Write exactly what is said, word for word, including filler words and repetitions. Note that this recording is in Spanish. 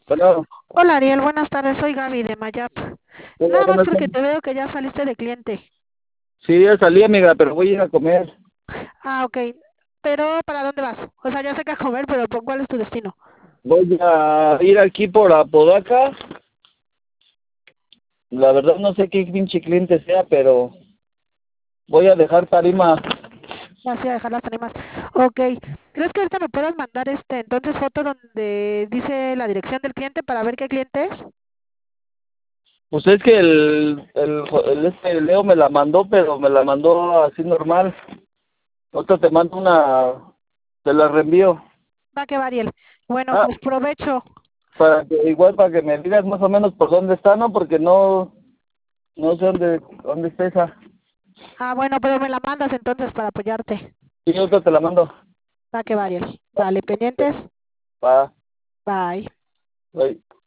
Bueno, Hola Ariel, buenas tardes, soy Gaby de Mayap. hola, Nada más ¿cómo porque están? te veo que ya saliste de cliente. Sí, ya salí, amiga, pero voy a ir a comer. Ah, ok. Pero ¿para dónde vas? O sea, ya sé que a comer, pero ¿por cuál es tu destino? Voy a ir aquí por Apodaca. La verdad no sé qué pinche cliente sea, pero voy a dejar tarima. Vas a ir a dejar las animas. Ok. ¿Crees que ahorita me puedas mandar este entonces foto donde dice la dirección del cliente para ver qué cliente es? Pues es que el, el, el este Leo me la mandó, pero me la mandó así normal. Otra te mando una, te la reenvío. Va que va Ariel. Bueno, Ah, pues provecho. para que, igual para que me digas más o menos por dónde está, ¿no? Porque no, no sé dónde, dónde está esa. Ah, bueno, pero me la mandas entonces para apoyarte. Sí, otra te la mando. Va que va Ariel. Vale, pendientes. Va, Bye. bye.